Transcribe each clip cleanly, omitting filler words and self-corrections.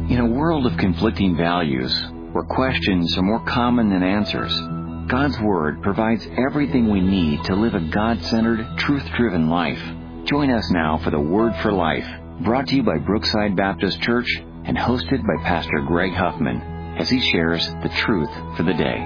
In a world of conflicting values, where questions are more common than answers, God's Word provides everything we need to live a God-centered, truth-driven life. Join us now for the Word for Life, brought to you by Brookside Baptist Church and hosted by Pastor Greg Huffman, as he shares the truth for the day.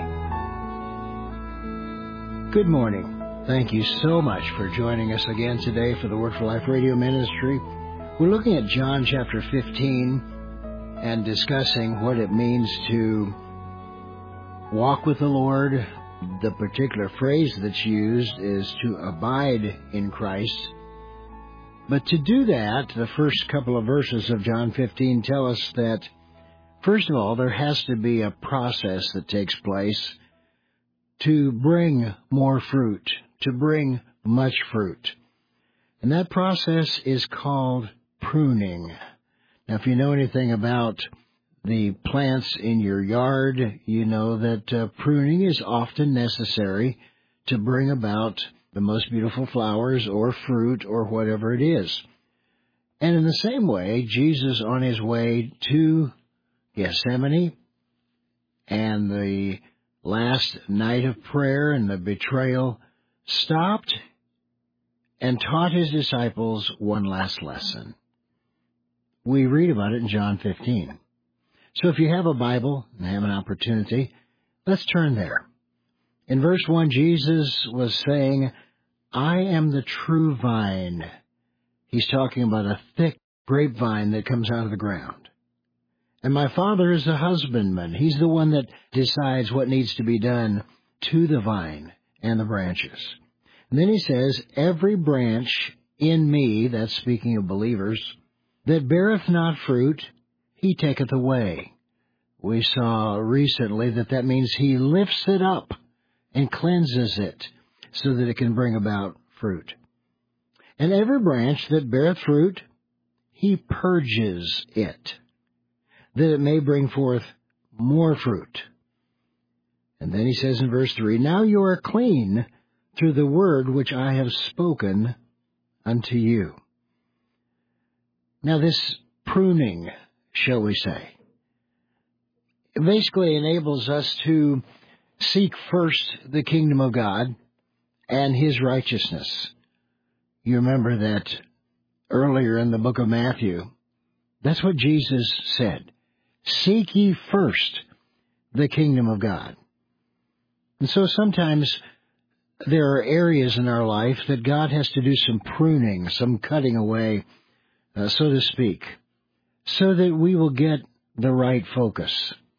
Good morning. Thank you so much for joining us again today for the Word for Life radio ministry. We're looking at John chapter 15 and discussing what it means to walk with the Lord. The particular phrase that's used is to abide in Christ. But to do that, the first couple of verses of John 15 tell us that, first of all, there has to be a process that takes place to bring more fruit, to bring much fruit. And that process is called pruning. Now, if you know anything about the plants in your yard, you know that pruning is often necessary to bring about the most beautiful flowers or fruit or whatever it is. And in the same way, Jesus, on his way to Gethsemane and the last night of prayer and the betrayal, stopped and taught his disciples one last lesson. We read about it in John 15. So if you have a Bible and have an opportunity, let's turn there. In verse 1, Jesus was saying, I am the true vine. He's talking about a thick grapevine that comes out of the ground. And my Father is the husbandman. He's the one that decides what needs to be done to the vine and the branches. And then he says, every branch in me, that's speaking of believers, that beareth not fruit, he taketh away. We saw recently that means he lifts it up and cleanses it so that it can bring about fruit. And every branch that beareth fruit, he purges it, that it may bring forth more fruit. And then he says in verse 3, now you are clean through the word which I have spoken unto you. Now this pruning, shall we say, basically enables us to seek first the kingdom of God and his righteousness. You remember that earlier in the book of Matthew, that's what Jesus said. Seek ye first the kingdom of God. And so sometimes there are areas in our life that God has to do some pruning, some cutting away, so to speak, so that we will get the right focus.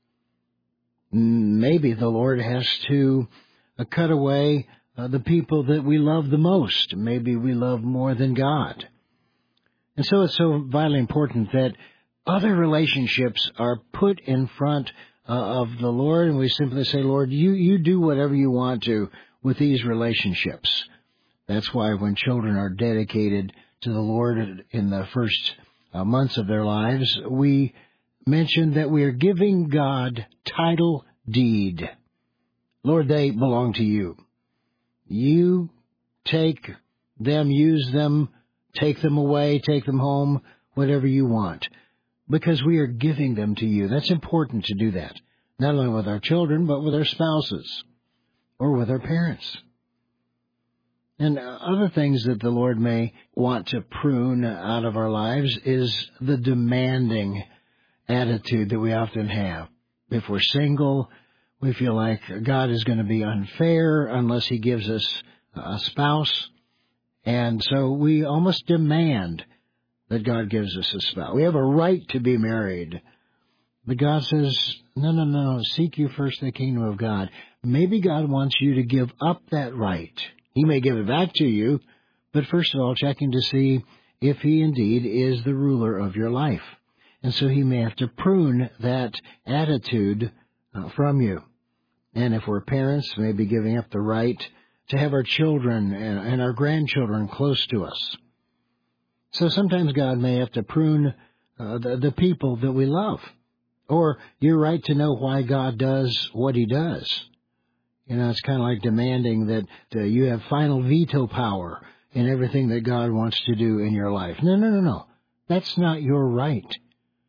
Maybe the Lord has to cut away the people that we love the most. Maybe we love more than God. And so it's so vitally important that other relationships are put in front of the Lord, and we simply say, Lord, you do whatever you want to with these relationships. That's why when children are dedicated to the Lord in the first months of their lives, we mention that we are giving God title deed. Lord, they belong to you. You take them, use them, take them away, take them home, whatever you want, because we are giving them to you. That's important to do that, not only with our children, but with our spouses or with our parents. And other things that the Lord may want to prune out of our lives is the demanding attitude that we often have. If we're single, we feel like God is going to be unfair unless he gives us a spouse. And so we almost demand that God gives us a spouse. We have a right to be married. But God says, no, seek you first the kingdom of God. Maybe God wants you to give up that right. He may give it back to you, but first of all, checking to see if he indeed is the ruler of your life. And so he may have to prune that attitude from you. And if we're parents, maybe giving up the right to have our children and our grandchildren close to us. So sometimes God may have to prune the people that we love. Or your right to know why God does what he does. You know, it's kind of like demanding that you have final veto power in everything that God wants to do in your life. No. That's not your right.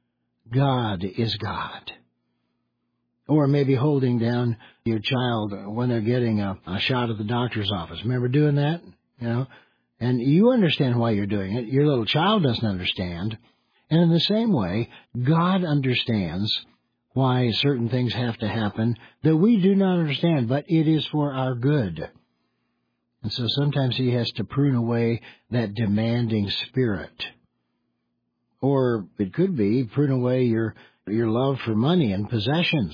God is God. Or maybe holding down your child when they're getting a shot at the doctor's office. Remember doing that? And you understand why you're doing it. Your little child doesn't understand. And in the same way, God understands why certain things have to happen that we do not understand, but it is for our good. And so sometimes He has to prune away that demanding spirit. Or it could be prune away your love for money and possessions.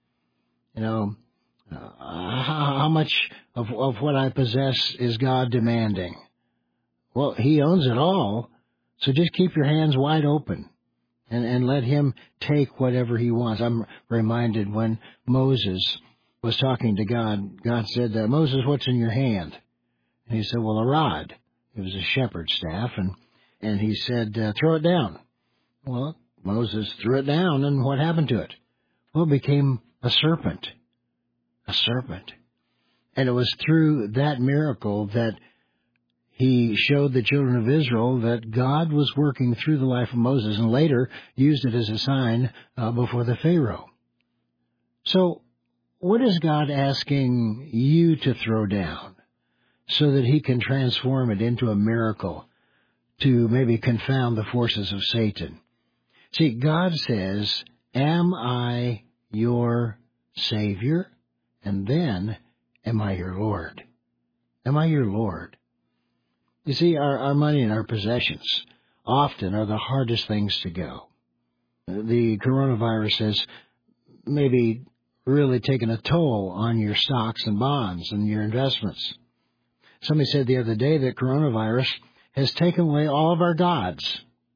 How much of what I possess is God demanding? Well, He owns it all, so just keep your hands wide open and let Him take whatever He wants. I'm reminded when Moses was talking to God, God said, Moses, what's in your hand? And he said, well, a rod. It was a shepherd's staff, and he said, throw it down. Well, Moses threw it down, and what happened to it? Well, it became a serpent. A serpent. And it was through that miracle that He showed the children of Israel that God was working through the life of Moses, and later used it as a sign before the Pharaoh. So, what is God asking you to throw down so that He can transform it into a miracle to maybe confound the forces of Satan? See, God says, am I your Savior? And then, am I your Lord? Am I your Lord? You see, our money and our possessions often are the hardest things to go. The coronavirus has maybe really taken a toll on your stocks and bonds and your investments. Somebody said the other day that coronavirus has taken away all of our gods.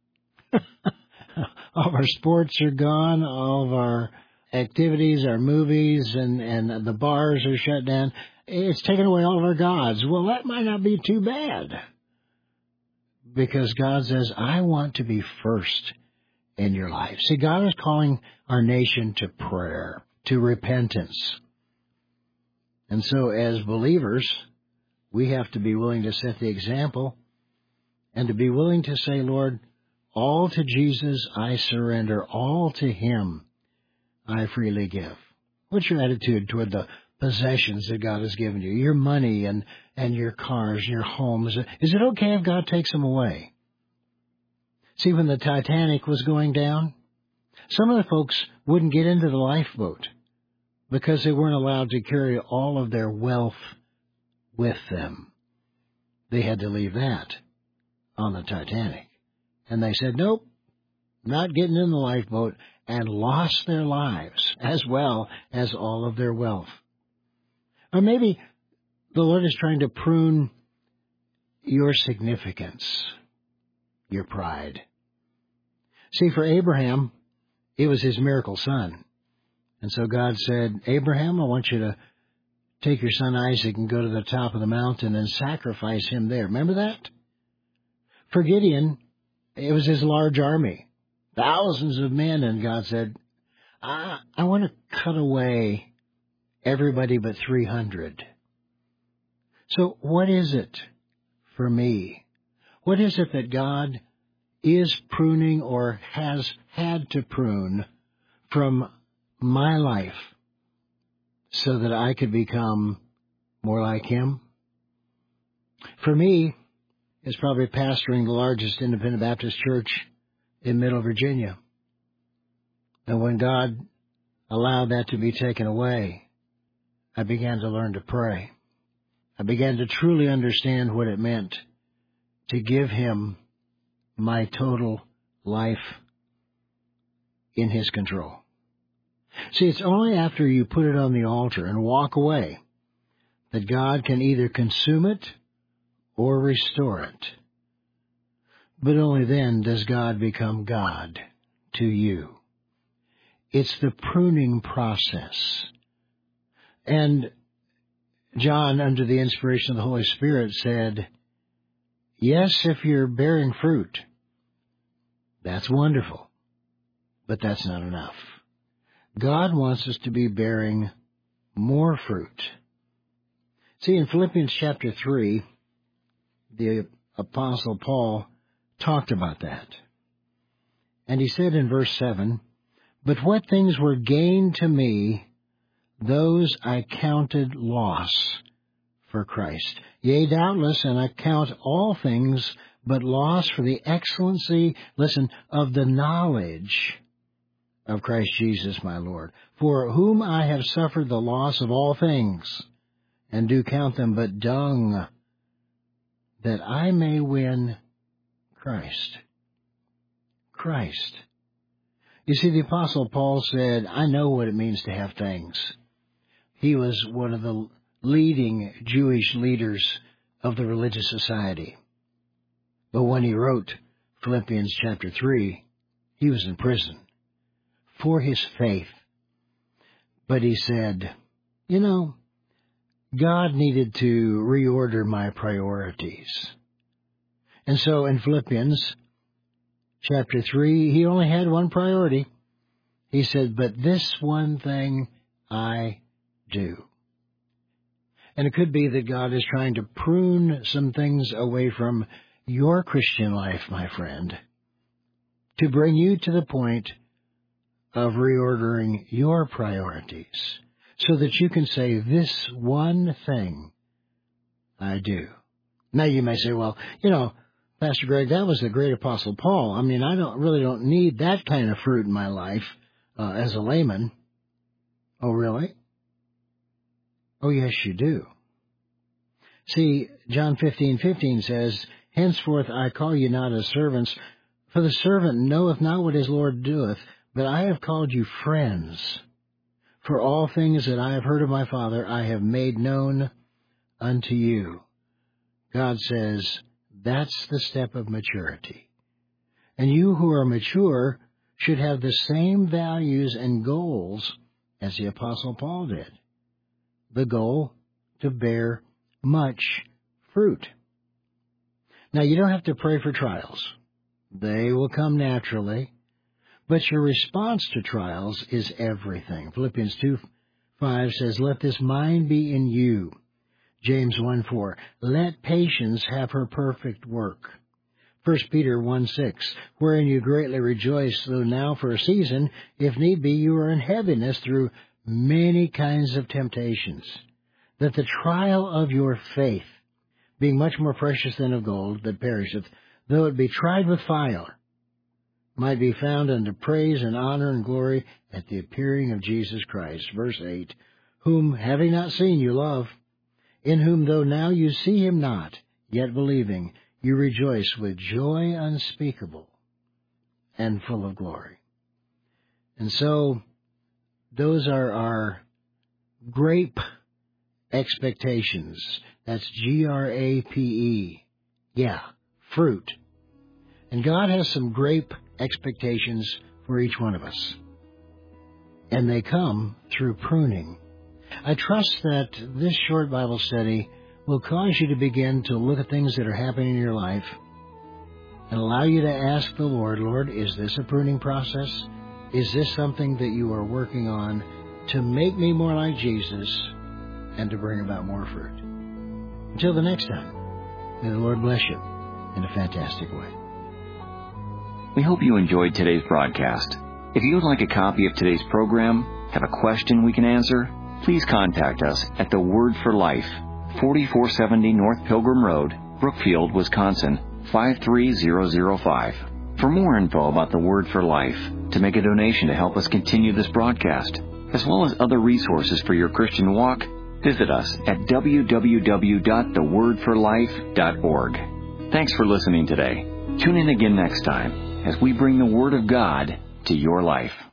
All of our sports are gone, all of our activities, our movies, and the bars are shut down. It's taken away all of our gods. Well, that might not be too bad. Because God says, I want to be first in your life. See, God is calling our nation to prayer, to repentance. And so as believers, we have to be willing to set the example and to be willing to say, Lord, all to Jesus I surrender, all to Him I freely give. What's your attitude toward the possessions that God has given you? Your money and your cars and your homes. Is it okay if God takes them away? See, when the Titanic was going down, some of the folks wouldn't get into the lifeboat because they weren't allowed to carry all of their wealth with them. They had to leave that on the Titanic. And they said, nope, not getting in the lifeboat, and lost their lives as well as all of their wealth. Or maybe the Lord is trying to prune your significance, your pride. See, for Abraham, it was his miracle son. And so God said, Abraham, I want you to take your son Isaac and go to the top of the mountain and sacrifice him there. Remember that? For Gideon, it was his large army, thousands of men, and God said, I want to cut away everybody but 300. So what is it for me? What is it that God is pruning or has had to prune from my life so that I could become more like Him? For me, it's probably pastoring the largest independent Baptist church in Middle Virginia. And when God allowed that to be taken away, I began to learn to pray. I began to truly understand what it meant to give Him my total life in His control. See, it's only after you put it on the altar and walk away that God can either consume it or restore it. But only then does God become God to you. It's the pruning process. And John, under the inspiration of the Holy Spirit, said, yes, if you're bearing fruit, that's wonderful, but that's not enough. God wants us to be bearing more fruit. See, in Philippians chapter 3, the Apostle Paul talked about that. And he said in verse 7, But what things were gain to me, those I counted loss for Christ. Yea, doubtless, and I count all things but loss for the excellency, listen, of the knowledge of Christ Jesus my Lord, for whom I have suffered the loss of all things, and do count them but dung, that I may win Christ. Christ. You see, the Apostle Paul said, I know what it means to have things. He was one of the leading Jewish leaders of the religious society. But when he wrote Philippians chapter 3, he was in prison for his faith. But he said, God needed to reorder my priorities. And so in Philippians chapter 3, he only had one priority. He said, but this one thing I do. And it could be that God is trying to prune some things away from your Christian life, my friend, to bring you to the point of reordering your priorities so that you can say, this one thing I do. Now you may say, well, Pastor Greg, that was the great Apostle Paul. I mean, I don't need that kind of fruit in my life as a layman. Oh, really? Oh, yes, you do. See, John 15:15 says, henceforth I call you not as servants, for the servant knoweth not what his Lord doeth, but I have called you friends. For all things that I have heard of my Father I have made known unto you. God says, that's the step of maturity. And you who are mature should have the same values and goals as the Apostle Paul did. The goal to bear much fruit. Now, you don't have to pray for trials. They will come naturally. But your response to trials is everything. Philippians 2:5 says, let this mind be in you. James 1:4, let patience have her perfect work. 1 Peter 1:6, wherein you greatly rejoice, though now for a season, if need be, you are in heaviness through many kinds of temptations, that the trial of your faith, being much more precious than of gold that perisheth, though it be tried with fire, might be found unto praise and honor and glory at the appearing of Jesus Christ. Verse 8, whom, having not seen, you love, in whom though now you see him not, yet believing, you rejoice with joy unspeakable and full of glory. And so, those are our grape expectations. That's Grape. Yeah, fruit. And God has some grape expectations for each one of us. And they come through pruning. I trust that this short Bible study will cause you to begin to look at things that are happening in your life and allow you to ask the Lord, Lord, is this a pruning process? Is this something that you are working on to make me more like Jesus and to bring about more fruit? Until the next time, may the Lord bless you in a fantastic way. We hope you enjoyed today's broadcast. If you would like a copy of today's program, have a question we can answer, please contact us at The Word for Life, 4470 North Pilgrim Road, Brookfield, Wisconsin, 53005. For more info about The Word for Life, to make a donation to help us continue this broadcast, as well as other resources for your Christian walk, visit us at www.thewordforlife.org. Thanks for listening today. Tune in again next time as we bring the Word of God to your life.